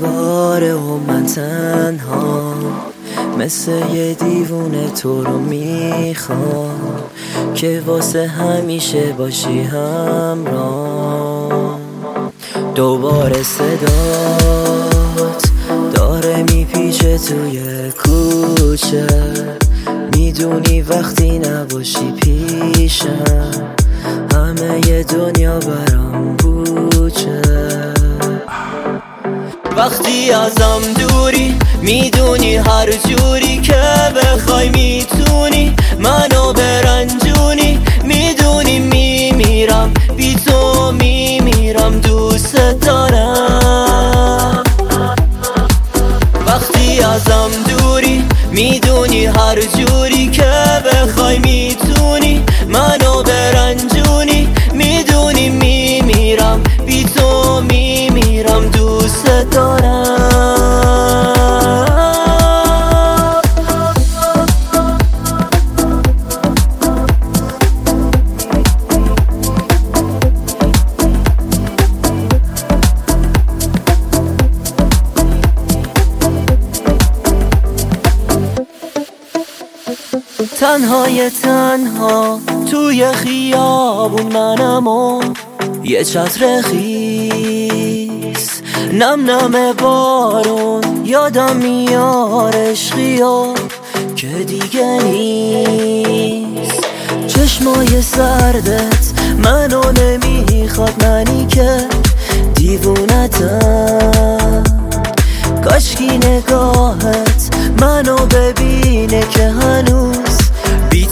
باره و من تنها مثل یه دیوونه تو رو میخوام که واسه همیشه باشی همراه. دوباره صدات داره میپیچه توی کوچه، میدونی وقتی نباشی پیشم همه ی دنیا برام بوچه. وقتی ازم دوری میدونی هر جوری که بخوای میتونی منو برنجونی، میدونی میمیرم بی تو میمیرم دوست دارم. وقتی ازم دوری میدونی هر جوری که بخوای میتونی منو برنجونی، میدونی میمیرم بی تو میمیرم دوست دارم. تنها توی خیابون منم و یه چتر خیس، نم نم بارون یادم میاد عشقیو که دیگه نیست. چشمای سردت منو نمیخواد، منی که دیوونتم. کاشکی نگاهت منو ببینه که هنوز بی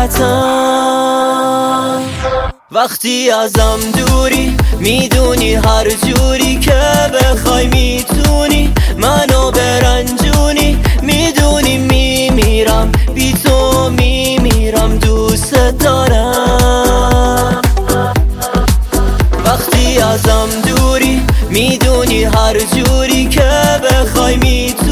طاقتم. وقتی ازم دوری میدونی هر جوری که بخوای میتونی منو برنجونی، میدونی میمیرم بی تو میمیرم دوست دارم. وقتی ازم دوری میدونی هر جوری که بخوای میتونی